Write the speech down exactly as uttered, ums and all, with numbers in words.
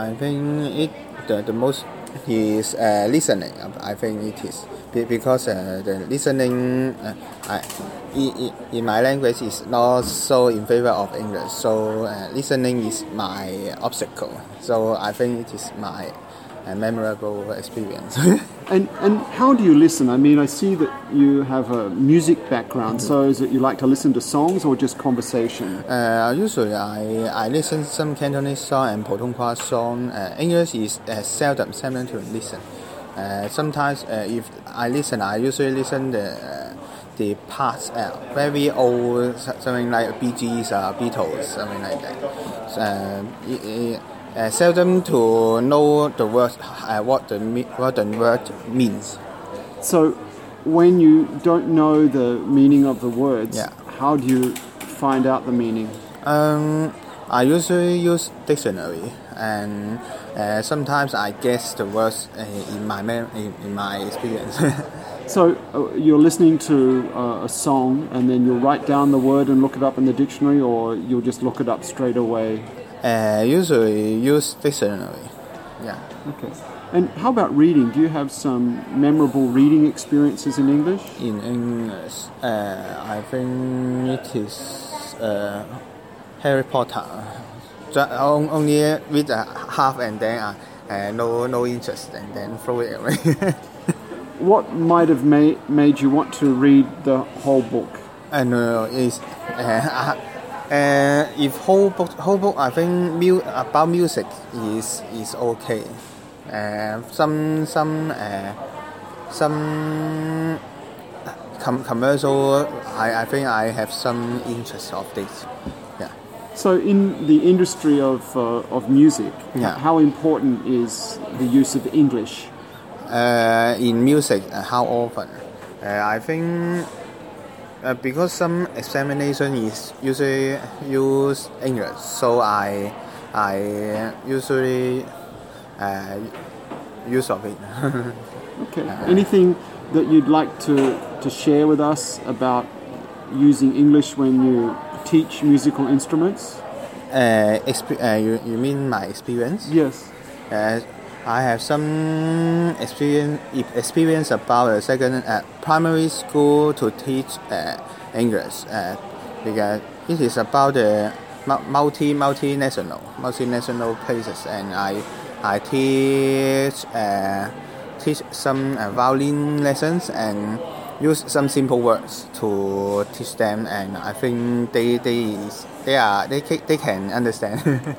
I think it the, the most is uh, listening. I think it is because uh, the listening uh, I, in, in my language is not so in favor of English. So uh, listening is my obstacle. So I think it is my uh, memorable experience. And and how do you listen? I mean, I see that you have a music background. Mm-hmm. So is it you like to listen to songs or just conversation? Uh, usually, I, I listen some Cantonese song and 普通话 song. Uh, English is uh, seldom seldom to listen. Uh, sometimes, uh, if I listen, I usually listen the uh, the parts uh, very old, something like Bee Gees, uh, Beatles, something like that. Uh, it, it, Uh, seldom to know the word, uh, what the what the word means. So, when you don't know the meaning of the words, yeah. how do you find out the meaning? Um, I usually use dictionary, and uh, sometimes I guess the words uh, in my mem- in, in my experience. So uh, you're listening to uh, a song, and then you'll write down the word and look it up in the dictionary, or you'll just look it up straight away. Uh, usually use dictionary. Yeah. Okay. And how about reading? Do you have some memorable reading experiences in English? In English, uh, I think it is uh, Harry Potter. Just only read a half and then uh, uh, no no interest and then throw it away. What might have made made you want to read the whole book? Uh, no, it's. Uh, Uh, if whole book, whole book, I think mu- about music is is okay. Uh, some some uh, some com- commercial, I, I think I have some interest of this. Yeah. So in the industry of uh, of music, yeah. how important is the use of English? Uh, in music, uh, how often? Uh, I think. Uh, because some examination is usually use English, so I I usually uh, use of it. Okay. Uh, Anything that you'd like to, to share with us about using English when you teach musical instruments? Uh, exp- uh, you you mean my experience? Yes. Uh, I have some experience experience about a second uh, primary school to teach uh, English uh, because it is about the multi multinational multinational places, and I I teach uh, teach some uh, violin lessons and use some simple words to teach them, and I think they they they are they they can understand.